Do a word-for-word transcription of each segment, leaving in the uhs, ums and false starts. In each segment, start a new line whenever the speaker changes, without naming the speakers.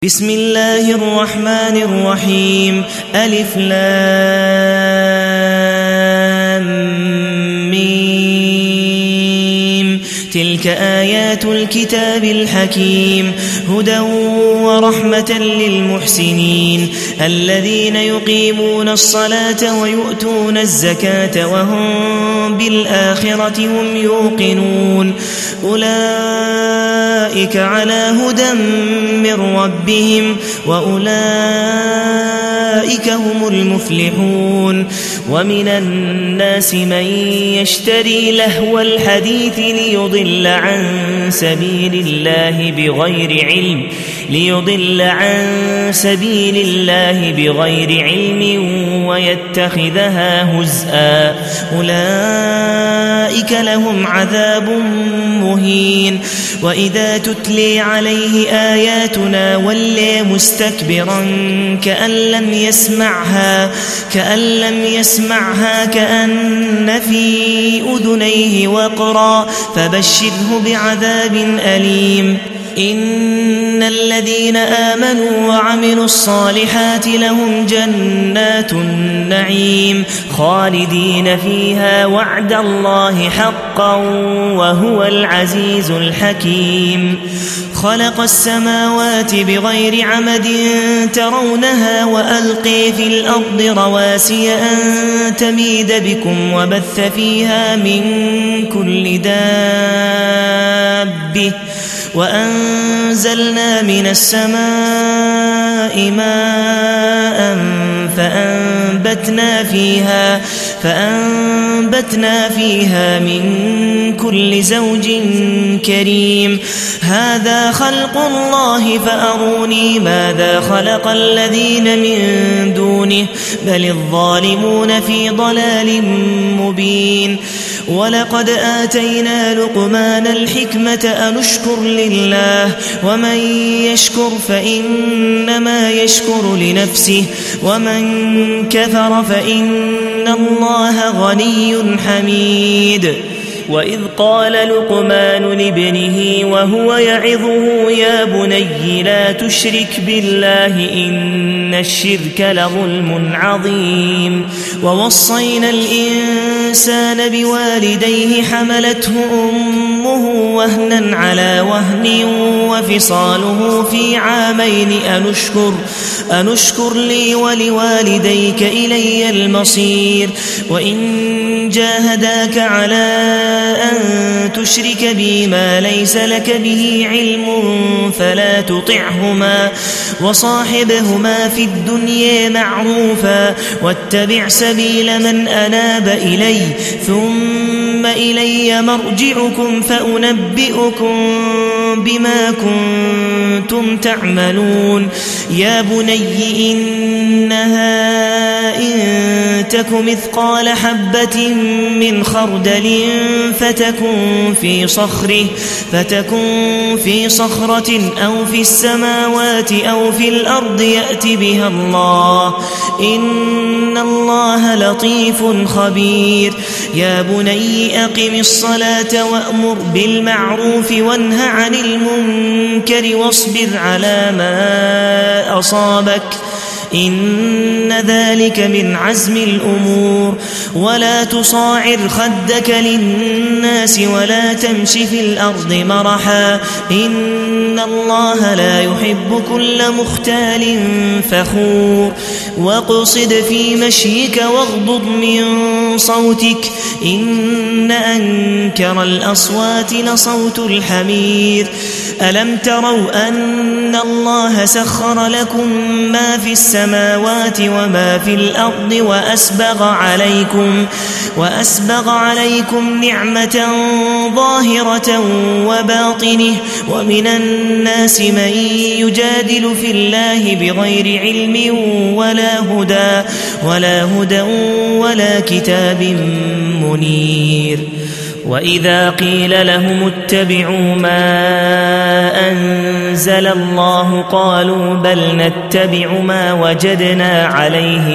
بسم الله الرحمن الرحيم ألف لام ميم تلك آيات الكتاب الحكيم هدى ورحمة للمحسنين الذين يقيمون الصلاة ويؤتون الزكاة وهم بالآخرة هم يوقنون أولئك على هدى من ربهم وأولئك هم المفلحون ومن الناس من يشتري لهو الحديث ليضل عن سبيل الله بغير علم ليضل عن سبيل الله بغير علم ويتخذها هزءا أولئك لهم عذاب مهين وإذا تتلي عليه آياتنا ولي مستكبرا كأن لم يسمعها كأن لم يسمعها كأن في أذنيه وقرا فبشره بعذاب أليم إن الذين آمنوا وعملوا الصالحات لهم جنات النعيم خالدين فيها وعد الله حقا وهو العزيز الحكيم خلق السماوات بغير عمد ترونها وألقي في الأرض رواسي أن تميد بكم وبث فيها من كل دابة وأنزلنا من السماء ماء فأنبتنا فيها فأنبتنا فيها من كل زوج كريم هذا خلق الله فأروني ماذا خلق الذين من دونه بل الظالمون في ضلال مبين ولقد آتينا لقمان الحكمة أن اشكر لله ومن يشكر فإنما يشكر لنفسه ومن كفر فإن الله غني حميد وإذ قال لقمان لابنه وهو يعظه يا بني لا تشرك بالله إن الشرك لظلم عظيم ووصينا الإنسان بوالديه حملته أمه وهنا على وهن وفصاله في عامين أنشكر أنشكر لي ولوالديك إلي المصير وإن جاهداك على أن تشرك بي ما ليس لك به علم فلا تطعهما وصاحبهما في الدنيا معروفا واتبع سبيل من أناب إلي ثم إلي مرجعكم فأنبئكم بما كنتم تعملون يا بني إنها إن تك مثقال حبة من خردل فتكن في صخره فتكن في صخرة أو في السماوات أو في الأرض يأت بها الله إن الله لطيف خبير يا بني أقم الصلاة وأمر بالمعروف وانه عن المنكر واصبر على ما أصابك إن ذلك من عزم الأمور ولا تصاعر خدك للناس ولا تمش في الأرض مرحا إن الله لا يحب كل مختال فخور واقصد في مشيك واغضض من صوتك إن أنكر الأصوات لصوت الحمير ألم تروا أن الله سخر لكم ما في السماوات وما في الأرض وأسبغ عليكم وأسبغ عليكم نعمة ظاهرة وباطنه ومن الناس من يجادل في الله بغير علم ولا هدى ولا هدى ولا كتاب منير وإذا قيل لهم اتبعوا ما أنزل الله قالوا بل نتبع ما وجدنا عليه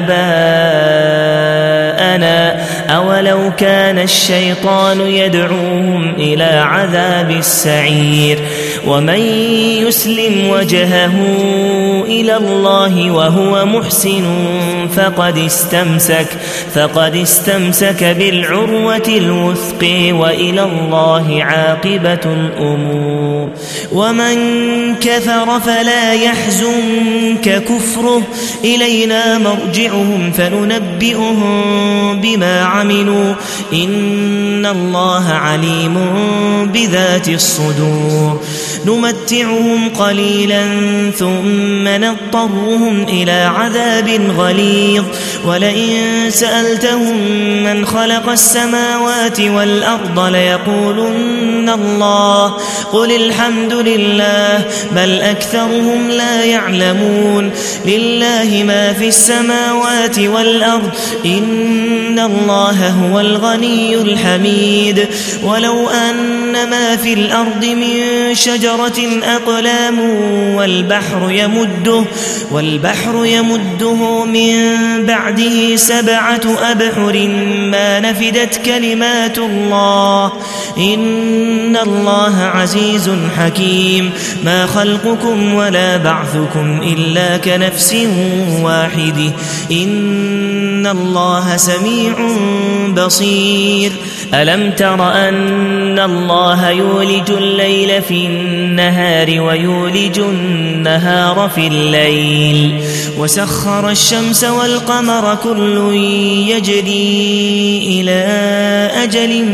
آباءنا أولو كان الشيطان يدعوهم إلى عذاب السعير ومن يسلم وجهه إلى الله وهو محسن فقد استمسك فقد استمسك بالعروة الوثق وإلى الله عاقبة الأمور. ومن كفر فلا يحزنك كفره إلينا مرجعهم فننبئهم بما عملوا إن الله عليم بذات الصدور. نمتعهم قليلا ثم نضطرهم إلى عذاب غليظ ولئن سألتهم من خلق السماوات والأرض ليقولن الله قل الحمد لله بل أكثرهم لا يعلمون. لله ما في السماوات والأرض إن الله هو الغني الحميد. ولو أن ما في الأرض من شجرة أقلام والبحر يمده, والبحر يمده من بعده سبعة أبحر ما نفدت كلمات الله إن الله عزيز حكيم. ما خلقكم ولا بعثكم إلا كنفس واحدة إن الله سميع بصير. ألم تر أن الله يولج الليل في النهار ويولج النهار في الليل وسخر الشمس والقمر كل يجري إلى أجل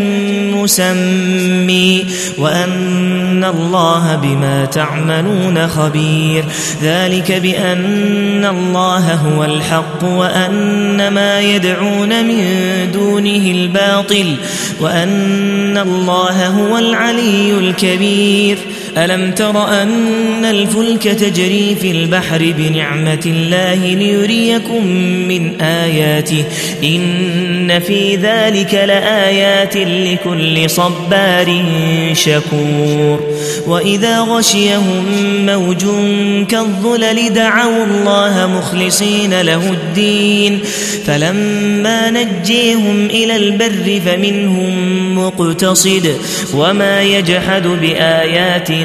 مسمى وأن الله بما تعملون خبير. ذلك بأن الله هو الحق وأن ما يدعون من دونه الباطل وأن الله هو العلي الكبير. ألم تر أن الفلك تجري في البحر بنعمة الله ليريكم من آياته إن في ذلك لآيات لكل صبار شكور. وإذا غشيهم موج كالظلل دعوا الله مخلصين له الدين فلما نجيهم إلى البر فمنهم مقتصد وما يجحد بآياتنا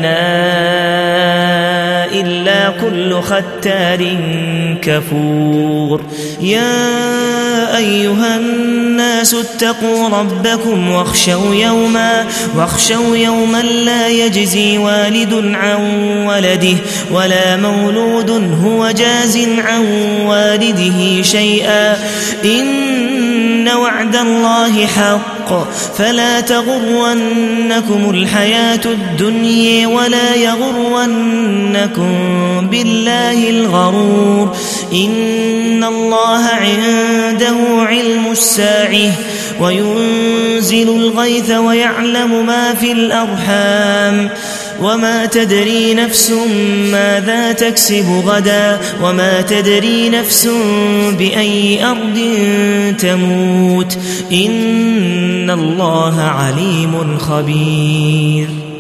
إلا كل ختار كفور. يا أيها الناس اتقوا ربكم واخشوا يوما, واخشوا يوما لا يجزي والد عن ولده ولا مولود هو جاز عن والده شيئا إن وعد الله حق فلا تغرنكم الحياة الدنيا ولا يغرنكم بالله الغرور. إن الله عنده علم الساعة وينزل الغيث ويعلم ما في الأرحام وما تدري نفس ماذا تكسب غدا وما تدري نفس بأي أرض تموت إن الله عليم خبير.